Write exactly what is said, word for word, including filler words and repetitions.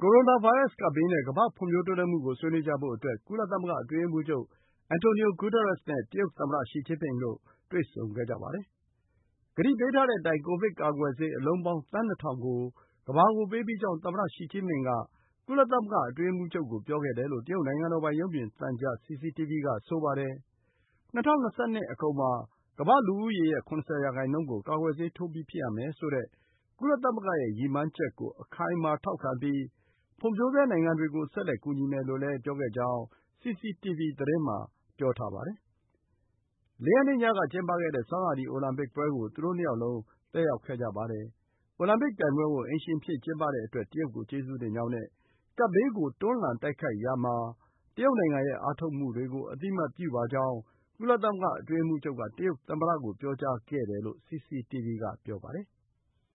ကိုရိုနာဗိုင်းရပ်စ်ကပ်ဘေးနဲ့ ကမ္ဘာ့ဖွံ့ဖြိုးတိုးတက်မှုကို ဆွေးနွေးကြဖို့အတွက် ကုလသမဂ္ဂအတွင်းရေးမှူးချုပ် Antonio Guterres နဲ့ တရုတ်သမ္မတ ရှီကျင်းပင်တို့ တွေ့ဆုံခဲ့ကြပါတယ်။ ကတိပေးထားတဲ့အတိုင်း ကိုဗစ်ကာကွယ်ဆေး အလုံးပေါင်း သန်း ၂,၀၀၀ ကို ကမ္ဘာကိုပေးပြီးကြောင်း သမ္မတရှီကျင်းပင်က ကုလသမဂ္ဂအတွင်းရေးမှူးချုပ်ကို ပြောခဲ့တယ်လို့ တရုတ်နိုင်ငံတော်ပိုင် ရုပ်မြင်သံကြား စီစီတီဗီ က ဆိုပါတယ်။ ၂၀၂၂ အကုန်မှာ ကမ္ဘာ့လူဦးရေရဲ့ ၇၀ ရာနှုန်းကို ကာကွယ်ဆေးထိုးပြီးဖြစ်ရမယ်ဆိုတဲ့ ကုလသမဂ္ဂရဲ့ ရည်မှန်းချက်ကို အခိုင်အမာထောက်ခံပြီး ဖွံ့ဖြိုးဆဲနိုင်ငံတွေကို ဆက်လက်ကူညီမယ်လို့လည်း ပြောခဲ့ကြောင်း စီစီတီဗီ သတင်းမှာ ပြောထားပါတယ်။ လေးရက်နေ့ညက ကျင်းပခဲ့တဲ့ ဆောင်းရာသီအိုလံပစ်ပွဲကို သူတို့နှစ်ယောက်လုံး တက်ရောက်ခဲ့ကြပါတယ်။ အိုလံပစ်ပြိုင်ပွဲကို အိမ်ရှင်အဖြစ်ကျင်းပတဲ့အတွက် တရုတ်ကို ကျေးဇူးတင်ကြောင်းနဲ့ ကပ်ဘေးကို တွန်းလှန်တိုက်ခိုက်ရာမှာ တရုတ်နိုင်ငံရဲ့ အားထုတ်မှုတွေကို အသိအမှတ်ပြုပါကြောင်း ကုလသမဂ္ဂအတွင်းရေးမှူးချုပ်က တရုတ်သမ္မတကို ပြောကြားခဲ့တယ်လို့ စီစီတီဗီ က ပြောပါတယ်။